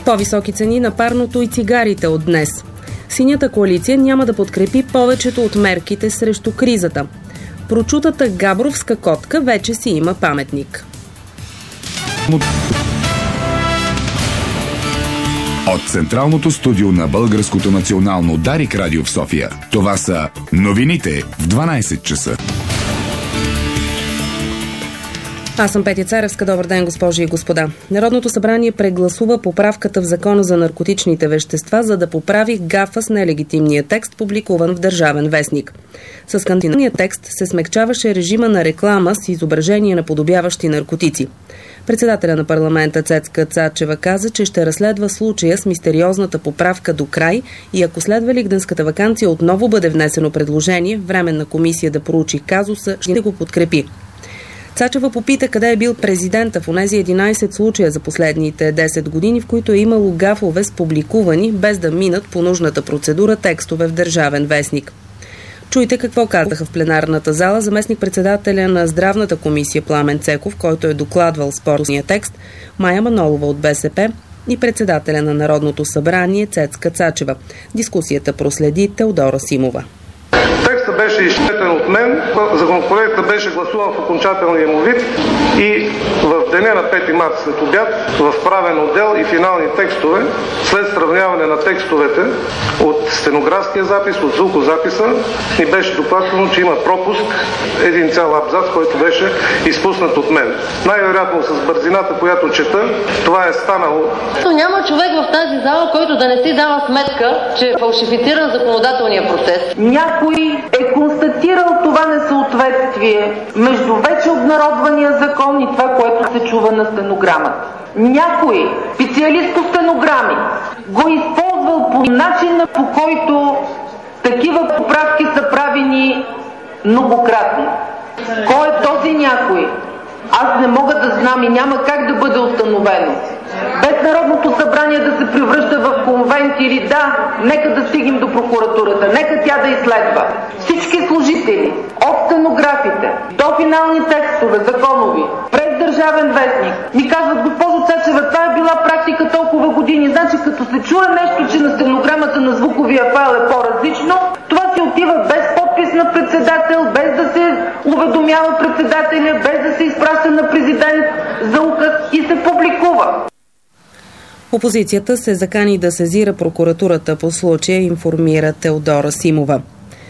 По-високи цени на парното и цигарите от днес. Синята коалиция няма да подкрепи повечето от мерките срещу кризата. Прочутата габровска котка вече си има паметник. От централното студио на Българското национално Дарик радио в София, това са новините в 12 часа. Аз съм Петя Царевска. Добър ден, госпожи и господа. Народното събрание прегласува поправката в Закона за наркотичните вещества, за да поправи гафа с нелегитимния текст, публикуван в Държавен вестник. С кандидатния текст се смекчаваше режима на реклама с изображения наподобяващи наркотици. Председателя на парламента Цецка Цачева каза, че ще разследва случая с мистериозната поправка до край и ако след Великденската ваканция отново бъде внесено предложение, временна комисия да проучи казуса, ще го подкрепи. Цачева попита къде е бил президента в онези 11 случая за последните 10 години, в които е имало гафове с публикувани, без да минат по нужната процедура текстове в Държавен вестник. Чуйте какво казаха в пленарната зала заместник-председателя на Здравната комисия Пламен Цеков, който е докладвал спорния текст, Мая Манолова от БСП и председателя на Народното събрание Цецка Цачева. Дискусията проследи Теодора Симова. Текстът беше изчетен от мен, законопроектът беше гласуван в окончателния му вид и в деня на 5 март след обяд в правен отдел и финални текстове, след сравняване на текстовете от стенографския запис, от звукозаписа, ни беше докладвано, че има пропуск, един цял абзац, който беше изпуснат от мен. Най-вероятно с бързината, която чета, това е станало. Няма човек в тази зала, който да не си дава сметка, че е фалшифициран законодателния процес. Някой е констатирал това несъответствие между вече обнародвания закон и това, което се чува на стенограмата. Някой специалист по стенограми го използвал по начина, по който такива поправки са правени многократно. Кой е този някой? Аз не мога да знам и няма как да бъде установено. Без Народното събрание да се превръща в конвент или нека да стигнем до прокуратурата, нека тя да изследва. Всички служители, от стенографите до финални текстове, законови, през Държавен вестник, ми казват: госпожо Цачева, това е била практика толкова години. Значи, като се чуе нещо, че на стенограмата на звуковия файл е по-различно, това си отива без подпис на председател, без да се уведомява председателя, без да се изпраща на президент за указ и се публикува. Опозицията се закани да сезира прокуратурата по случая, информира Теодора Симова.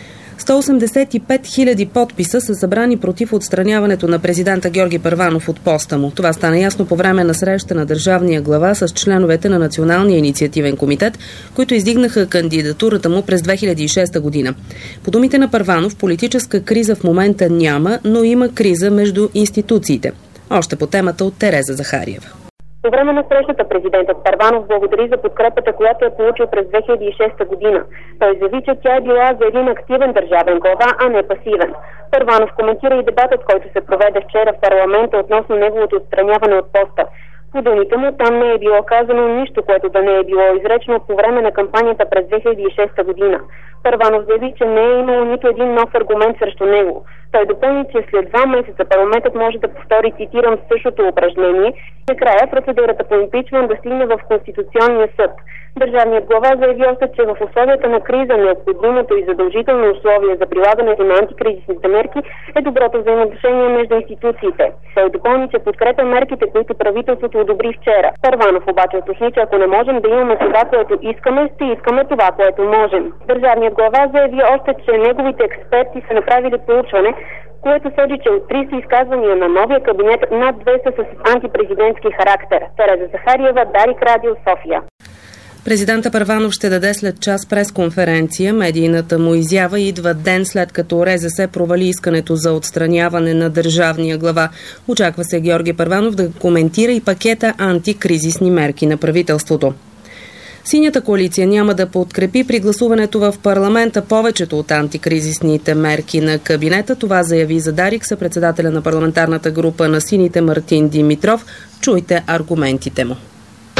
185 000 подписа са събрани против отстраняването на президента Георги Първанов от поста му. Това стана ясно по време на среща на държавния глава с членовете на Националния инициативен комитет, които издигнаха кандидатурата му през 2006 година. По думите на Първанов, политическа криза в момента няма, но има криза между институциите. Още по темата от Тереза Захариева. По време на срещата президентът Първанов благодари за подкрепата, която е получил през 2006 година. Той заяви, че тя е била за един активен държавен глава, а не пасивен. Първанов коментира и дебатът, който се проведе вчера в парламента относно неговото отстраняване от поста. По думите му, там не е било казано нищо, което да не е било изречено по време на кампанията през 2006 година. Първанов заяви, че не е имало нито един нов аргумент срещу него. Той допълни, че след 2 месеца парламентът може да повтори, цитирам, същото упражнение и накрая процедурата по импичмент да стигне в Конституционния съд. Държавният глава заяви още, че в условията на криза необходимото и задължително условие за прилагането на антикризисните мерки е доброто взаимоотношение между институциите. Той допълни, че подкрепя мерките, които правителството одобри вчера. Първанов обаче уточни, че ако не можем да имаме това, което искаме, ще искаме това, което можем. Държавният глава заяви още, че неговите експерти са направили проучване, което соди, че от 30 изказвания на новия кабинет над 200 са с антипрезидентски характер. Тереза Захариева, Дарик радио, София. Президента Първанов ще даде след час пресконференция. Медийната му изява идва ден след като РЗС провали искането за отстраняване на държавния глава. Очаква се Георги Първанов да коментира и пакета антикризисни мерки на правителството. Синята коалиция няма да подкрепи при гласуването в парламента повечето от антикризисните мерки на кабинета. Това заяви за Дарик съпредседателя на парламентарната група на сините Мартин Димитров. Чуйте аргументите му.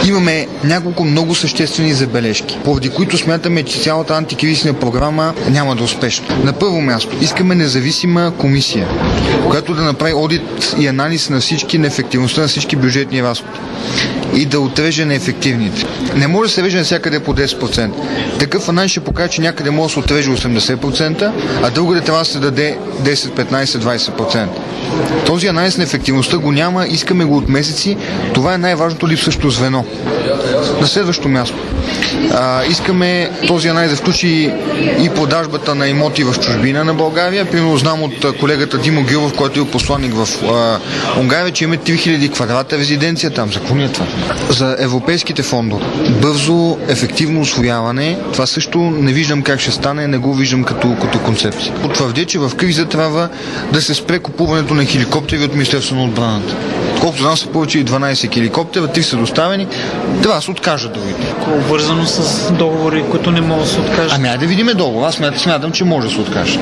Имаме няколко много съществени забележки, поради които смятаме, че цялата антикризисна програма няма да е успешна. На първо място, искаме независима комисия, която да направи одит и анализ на всички неефективността на всички бюджетни разходи и да отреже неефективните. Не може да се реже навсякъде по 10%. Такъв анализ ще покаже, че някъде може да се отреже 80%, а другаде трябва да се даде 10, 15, 20%. Този анализ на ефективността го няма, искаме го от месеци. Това е най-важното липсващо звено. На следващо място. Искаме този анализ да включи и продажбата на имоти в чужбина на България. Примерно знам от колегата Димо Гюров, който е посланник в Унгария, че има 3000 квадрата резиденция там. За какво ни е това? За европейските фондове. Бързо, ефективно усвояване. Това също не виждам как ще стане, не го виждам като концепция. Потвърдя, че в криза трябва да се спре купуването на хеликоптери от Министерството на отбраната. Колкото знам са поръчали 12 хеликоптера, 3 са доставени, трябва да се откажат другите. Обвързано с договори, които не могат да се откажат. Ами айде да видим договор. Аз смятам, че може да се откажат.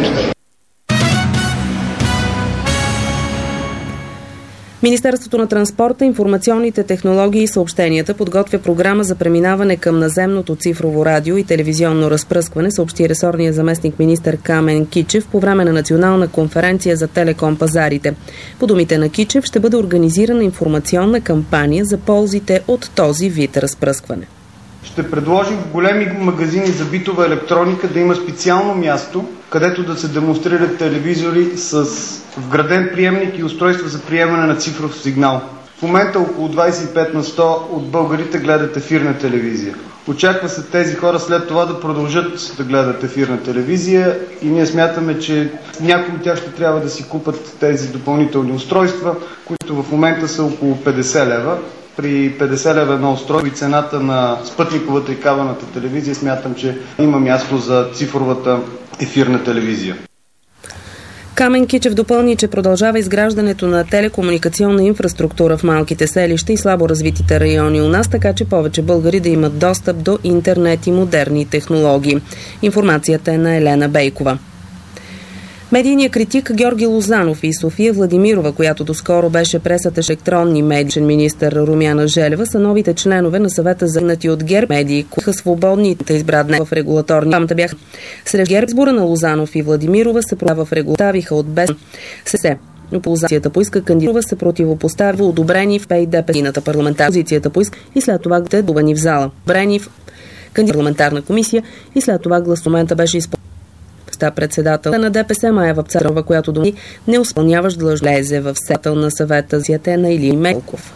Министерството на транспорта, информационните технологии и съобщенията подготвя програма за преминаване към наземното цифрово радио и телевизионно разпръскване, съобщи ресорния заместник министър Камен Кичев по време на национална конференция за телеком пазарите. По думите на Кичев ще бъде организирана информационна кампания за ползите от този вид разпръскване. Ще предложим в големи магазини за битова електроника да има специално място, където да се демонстрират телевизори с вграден приемник и устройство за приемане на цифров сигнал. В момента около 25 на 100 от българите гледат ефирна телевизия. Очаква се тези хора след това да продължат да гледат ефирна телевизия и ние смятаме, че някои от тях ще трябва да си купат тези допълнителни устройства, които в момента са около 50 лева. При 50 лева едно устройство и цената на спътниковата и кабелната телевизия смятам, че има място за цифровата ефирна телевизия. Камен Кичев допълни, че продължава изграждането на телекомуникационна инфраструктура в малките селища и слабо развитите райони у нас, така че повече българи да имат достъп до интернет и модерни технологии. Информацията е на Елена Бейкова. Медийният критик Георги Лозанов и София Владимирова, която доскоро беше пресата електронни медиен министър Румяна Желева, са новите членове на съвета за нати от ГЕРБ медии, които свободните избрани в регулаторни. Двамата бяха сред ГЕРБ. Избора на Лозанов и Владимирова се проведе в регулатавиха от БСП. Опозицията поиска кандидатура се противопоставя одобрени в ПДП-ната парламентарна позицията поиска и след това гласувани в зала. Брени в парламентарна комисия и след това глас в момента беше изпълнен. Председател на ДПС Мая Вапцарова, която думи не изпълняващ длъжност лезе в сетъл на съвета за на Илия Мелков.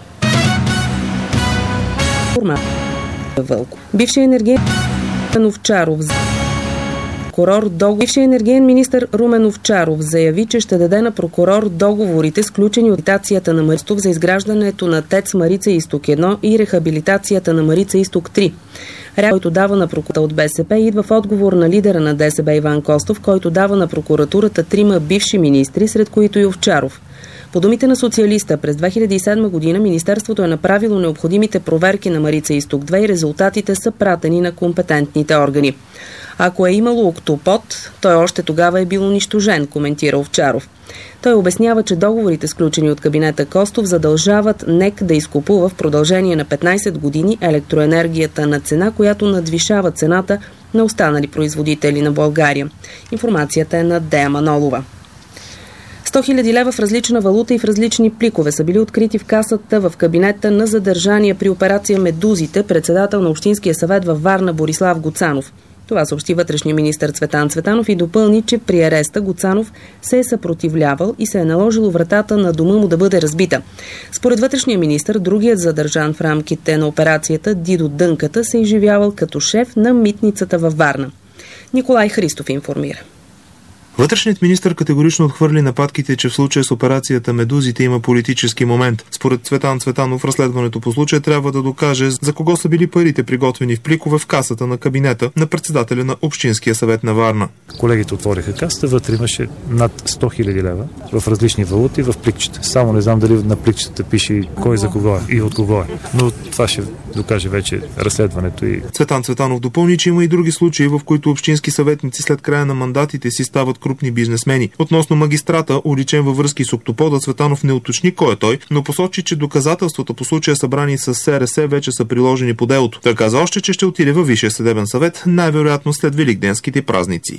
Бившият енергиен Овчаров Бившият енергиен министър Румен Овчаров заяви, че ще даде на прокурор договорите, сключени от рехабилитацията на Марица за изграждането на ТЕЦ Марица Изток 1 и рехабилитацията на Марица Изток 3. Който дава на прокуратурата от БСП, идва в отговор на лидера на ДСБ Иван Костов, който дава на прокуратурата 3 бивши министри, сред които и Овчаров. По думите на социалиста, през 2007 година Министерството е направило необходимите проверки на Марица Изток 2 и резултатите са пратени на компетентните органи. Ако е имало октопод, той още тогава е бил унищожен, коментира Овчаров. Той обяснява, че договорите, сключени от кабинета Костов, задължават НЕК да изкупува в продължение на 15 години електроенергията на цена, която надвишава цената на останали производители на България. Информацията е на Дея Манолова. 100 000 лева в различна валута и в различни пликове са били открити в касата в кабинета на задържания при операция Медузите, председател на Общинския съвет във Варна Борислав Гоцанов. Това съобщи вътрешния министър Цветан Цветанов и допълни, че при ареста Гоцанов се е съпротивлявал и се е наложило вратата на дома му да бъде разбита. Според вътрешния министър, другият задържан в рамките на операцията Дидо Дънката се изживявал като шеф на митницата във Варна. Николай Христов информира. Вътрешният министър категорично отхвърли нападките, че в случая с операцията Медузите има политически момент. Според Цветан Цветанов, разследването по случая трябва да докаже за кого са били парите, приготвени в пликове в касата на кабинета на председателя на Общинския съвет на Варна. Колегите отвориха касата, вътре имаше над 100 000 лева в различни валути в пликчета. Само не знам дали на пликчета пише кой за кого е и от кого е. Но това ще докаже вече разследването. Цветан Цветанов допълни, че има и други случаи, в които общински съветници след края на мандатите си стават крупни бизнесмени. Относно магистрата, уличен във връзки с Октопода, Цветанов не уточни кой е той, но посочи, че доказателствата по случая събрани с СРС вече са приложени по делото. Той каза още, че ще отиде във Висшия съдебен съвет, най-вероятно след великденските празници.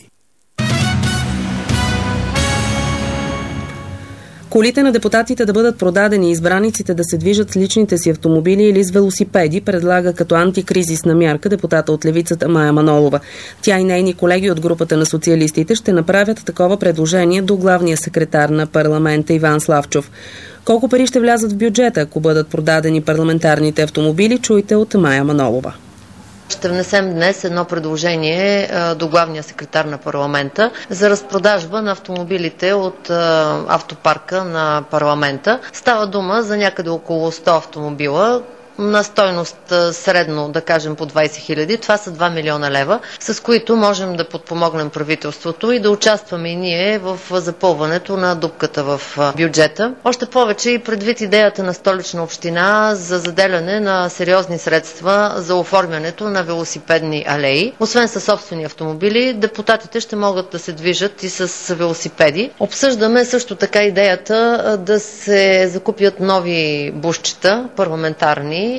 Колите на депутатите да бъдат продадени и избраниците да се движат с личните си автомобили или с велосипеди, предлага като антикризисна мярка депутата от левицата Мая Манолова. Тя и нейни колеги от групата на социалистите ще направят такова предложение до главния секретар на парламента Иван Славчов. Колко пари ще влязат в бюджета, ако бъдат продадени парламентарните автомобили, чуйте от Мая Манолова. Ще внесем днес едно предложение до главния секретар на парламента за разпродажба на автомобилите от автопарка на парламента. Става дума за някъде около 100 автомобила, на стойност средно, да кажем, по 20 000. Това са 2 милиона лева, с които можем да подпомогнем правителството и да участваме и ние в запълването на дупката в бюджета. Още повече и предвид идеята на Столична община за заделяне на сериозни средства за оформянето на велосипедни алеи. Освен със собствени автомобили, депутатите ще могат да се движат и с велосипеди. Обсъждаме също така идеята да се закупят нови бусчета, парламентарни,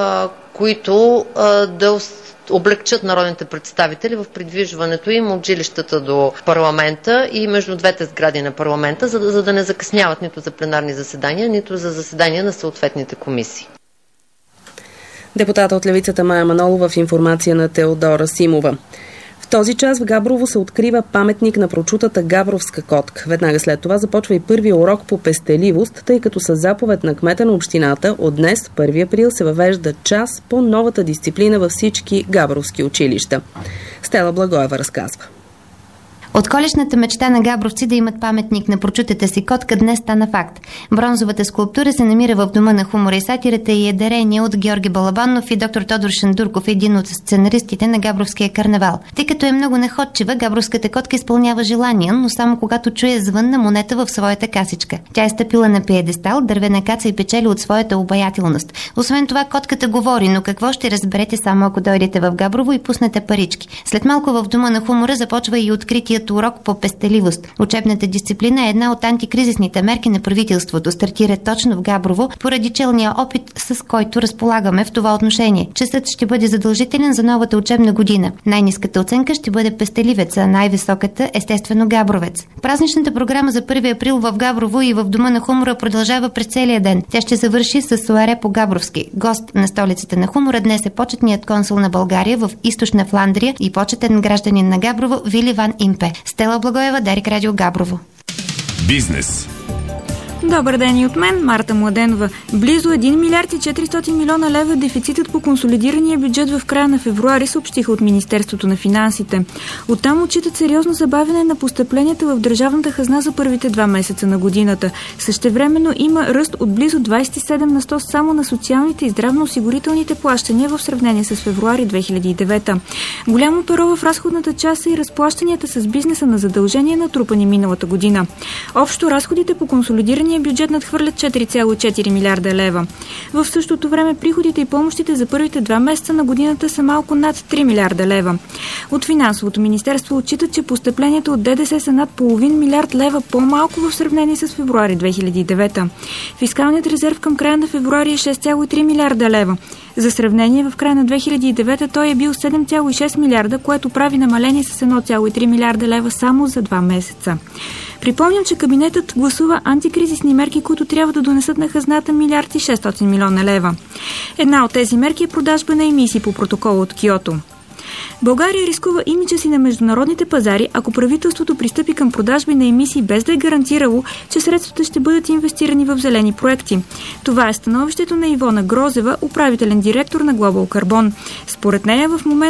които да облегчат народните представители в придвижването им от жилищата до парламента и между двете сгради на парламента, за да не закъсняват нито за пленарни заседания, нито за заседания на съответните комисии. Депутата от левицата Мая Манолова в информация на Теодора Симова. В този час в Габрово се открива паметник на прочутата габровска котка. Веднага след това започва и първия урок по пестеливост, тъй като със заповед на кмета на общината от днес, 1 април, се въвежда час по новата дисциплина във всички габровски училища. Стела Благоева разказва. От коледната мечта на габровци да имат паметник на прочутата си котка днес стана факт. Бронзовата скулптура се намира в Дома на хумора и сатирата и е дарение от Георги Балабанов и доктор Тодор Шандурков, един от сценаристите на Габровския карнавал. Тъй като е много находчива, габровската котка изпълнява желания, но само когато чуе звънна монета в своята касичка. Тя е стъпила на пиедестал, дървена каца и печели от своята обаятелност. Освен това, котката говори, но какво ще разберете само ако дойдете в Габрово и пуснете парички. След малко в Дома на хумора започва и откритият урок по пестеливост. Учебната дисциплина е една от антикризисните мерки на правителството. Стартира точно в Габрово, поради челния опит, с който разполагаме в това отношение. Часът ще бъде задължителен за новата учебна година. Най-ниската оценка ще бъде пестеливец, а най-високата естествено габровец. Празничната програма за 1 април в Габрово и в Дома на хумора продължава през целия ден. Тя ще завърши с соаре по габровски. Гост на столицата на хумора днес е почетният консул на България в Източна Фландрия и почетен гражданин на Габрово Вили Ван Импе. Стела Благоева, Дарик Радио Габрово. Бизнес. Добър ден и от мен, Марта Младенова. Близо 1 милиард и 400 милиона лева дефицитът по консолидирания бюджет в края на февруари, съобщиха от Министерството на финансите. Оттам отчитат сериозно забавяне на постъпленията в държавната хазна за първите 2 месеца на годината. Същевременно има ръст от близо 27 на 100 само на социалните и здравноосигурителните плащания в сравнение с февруари 2009. Голямо перо в разходната част са и разплащанията с бизнеса на задължения, натрупани миналата година. Общо разходите по консолидирания бюджет надхвърлят 4,4 милиарда лева. В същото време приходите и помощите за първите 2 месеца на годината са малко над 3 милиарда лева. От Финансовото министерство отчитат, че постъпленията от ДДС са над половин милиард лева по-малко в сравнение с февруари 2009. Фискалният резерв към края на февруари е 6,3 милиарда лева. За сравнение, в края на 2009 той е бил 7,6 милиарда, което прави намаление с 1,3 милиарда лева само за 2 месеца. Припомням, че кабинетът гласува антикризисни мерки, които трябва да донесат на хазната 1 милиард и 600 милиона лева. Една от тези мерки е продажба на емисии по протокола от Киото. България рискува имиджа си на международните пазари, ако правителството пристъпи към продажби на емисии без да е гарантирало, че средствата ще бъдат инвестирани в зелени проекти. Това е становището на Ивона Грозева, управителен директор на Global Carbon. Според нея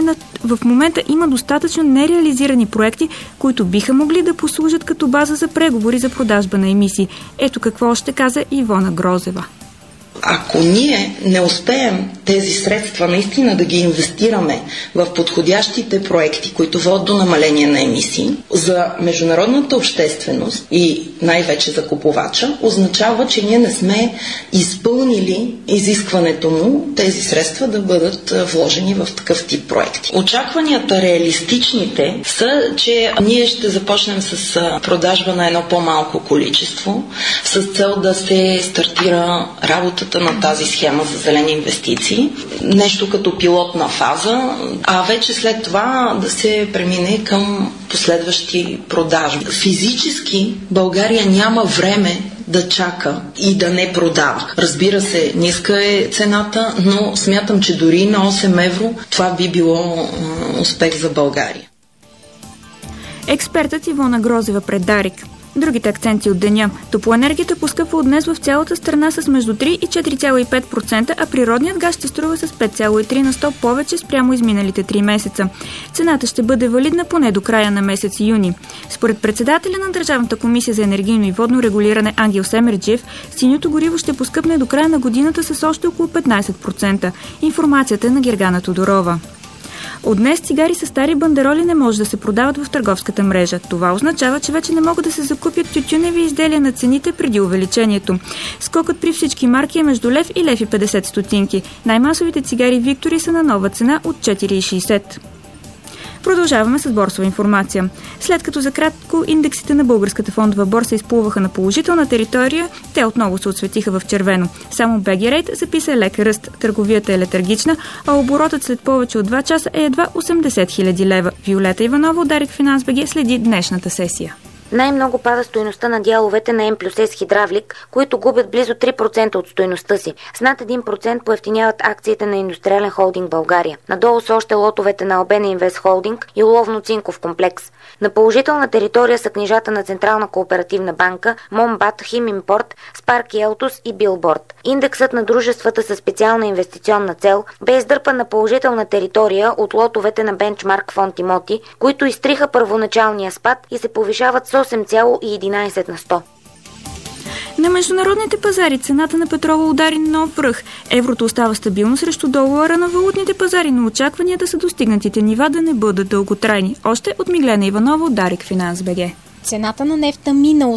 в момента има достатъчно нереализирани проекти, които биха могли да послужат като база за преговори за продажба на емисии. Ето какво ще каза Ивона Грозева. Ако ние не успеем тези средства наистина да ги инвестираме в подходящите проекти, които водят до намаление на емисии, за международната общественост и най-вече за купувача, означава, че ние не сме изпълнили изискването му тези средства да бъдат вложени в такъв тип проекти. Очакванията реалистичните са, че ние ще започнем с продажба на едно по-малко количество, с цел да се стартира работата на тази схема за зелени инвестиции. Нещо като пилотна фаза, а вече след това да се премине към последващи продажби. Физически България няма време да чака и да не продава. Разбира се, ниска е цената, но смятам, че дори на 8 евро това би било успех за България. Експертът Ивона Грозева пред Дарик. Другите акценти от деня. Топлоенергията поскъпва от днес в цялата страна с между 3 и 4,5%, а природният газ ще струва с 5,3 на 100 повече спрямо изминалите 3 месеца. Цената ще бъде валидна поне до края на месец юни. Според председателя на Държавната комисия за енергийно и водно регулиране Ангел Семерджиев, синьото гориво ще поскъпне до края на годината с още около 15%. Информацията е на Гергана Тодорова. От днес цигари с стари бандероли не може да се продават в търговската мрежа. Това означава, че вече не могат да се закупят тютюневи изделия на цените преди увеличението. Скокът при всички марки е между лев и лев и 50 стотинки. Най-масовите цигари Виктори са на нова цена от 4,60. Продължаваме с борсова информация. След като за кратко индексите на българската фондова борса изплуваха на положителна територия, те отново се отсветиха в червено. Само BG Rate записа лек ръст. Търговията е летаргична, а оборотът след повече от 2 часа е едва 80 000 лева. Виолета Иванова от Дарик Финанс БГ следи днешната сесия. Най-много пада стойността на дяловете на М+С Хидравлик, които губят близо 3% от стойността си. С над 1% поевтиняват акциите на Индустриален холдинг България. Надолу са още лотовете на Албена Инвест Холдинг и Уловно-цинков комплекс. На положителна територия са книжата на Централна кооперативна банка, Момбат, Химимпорт, Спарк и Елтус и Билборд. Индексът на дружествата със специална инвестиционна цел бе издърпан на положителна територия от лотовете на Бенчмарк фонд имоти, които изтриха първоначалния спад и се повишават с 8,11 на 100. На международните пазари цената на петрола удари нов връх. Еврото остава стабилно срещу долара на валутните пазари, но очакванията са достигнатите нива да не бъдат дълготрайни. Още от Миглена Иванова от Дарик Финанс БГ. Цената на нефта мина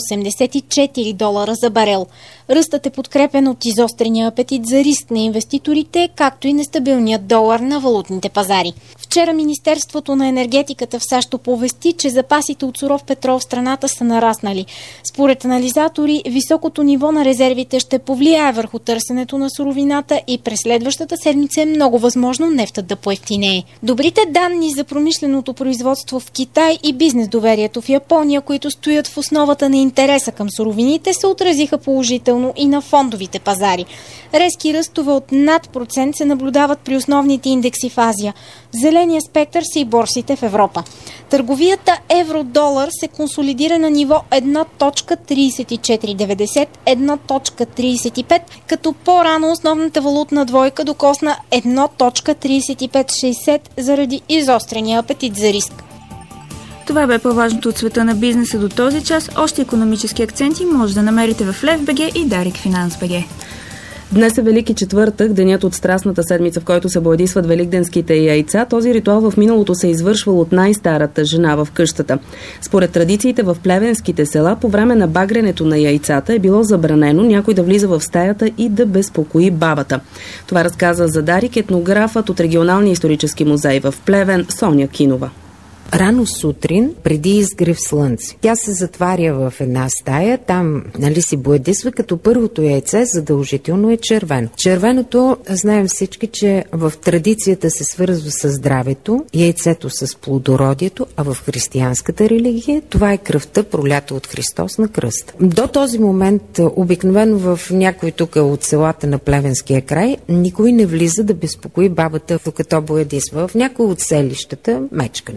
$84 за барел. Ръстът е подкрепен от изострения апетит за риск на инвеститорите, както и нестабилният долар на валутните пазари. Вчера Министерството на енергетиката в САЩ оповести, че запасите от суров петрол в страната са нараснали. Според анализатори, високото ниво на резервите ще повлияе върху търсенето на суровината и през следващата седмица е много възможно нефтът да поевтинее. Добрите данни за промишленото производство в Китай и бизнес доверието в Япония, които стоят в основата на интереса към суровините, се отразиха положително и на фондовите пазари. Резки ръстове от над процент се наблюдават при основните индекси в Азия. В зеления спектър са и борсите в Европа. Търговията евро-долар се консолидира на ниво 1.3490, 1.35, като по-рано основната валутна двойка докосна 1.3560 заради изострения апетит за риск. Това бе по-важното от света на бизнеса до този час. Още икономически акценти може да намерите в Лев БГ и Дарик Финанс БГ. Днес е Велики четвъртък, денят от Страстната седмица, в който се бладисват великденските яйца. Този ритуал в миналото се е извършвал от най-старата жена в къщата. Според традициите в плевенските села, по време на багренето на яйцата е било забранено някой да влиза в стаята и да безпокои бабата. Това разказа за Дарик етнографът от Регионалния исторически музей в Плевен Соня Кинова. Рано сутрин, преди изгрев слънце, тя се затваря в една стая, там си бладисва, като първото яйце задължително е червено. Червеното, знаем всички, че в традицията се свързва с здравето, яйцето с плодородието, а в християнската религия това е кръвта, пролята от Христос на кръста. До този момент, обикновено в някой тук от селата на Плевенския край, никой не влиза да безпокои бабата, докато бладисва. В някои от селищата, Мечка, например,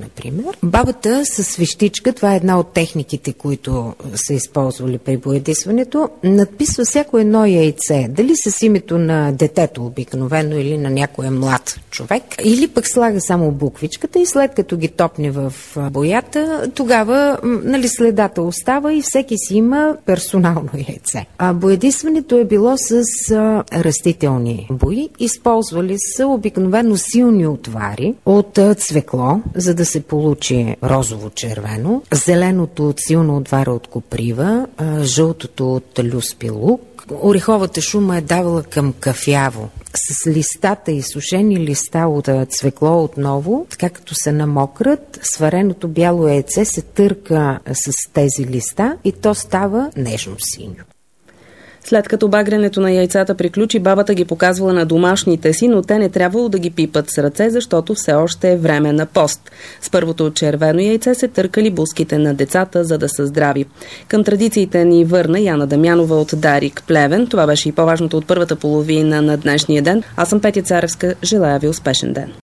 например. Бабата с свещичка, това е една от техниките, които са използвали при боядисването, надписва всяко едно яйце, дали с името на детето обикновено или на някой млад човек, или пък слага само буквичката и след като ги топне в боята, тогава следата остава и всеки си има персонално яйце. А боядисването е било с растителни бои. Използвали са обикновено силни отвари от цвекло, за да се получи розово-червено, зеленото от силна отвара от коприва, жълтото от люспи лук. Ореховата шума е давала към кафяво. С листата и сушени листа от цвекло отново, така като се намократ, свареното бяло яйце се търка с тези листа и то става нежно синьо. След като багренето на яйцата приключи, бабата ги показвала на домашните си, но те не трябвало да ги пипат с ръце, защото все още е време на пост. С първото червено яйце се търкали бузките на децата, за да са здрави. Към традициите ни върна Яна Дамянова от Дарик, Плевен. Това беше и по-важното от първата половина на днешния ден. Аз съм Петя Царевска. Желая ви успешен ден.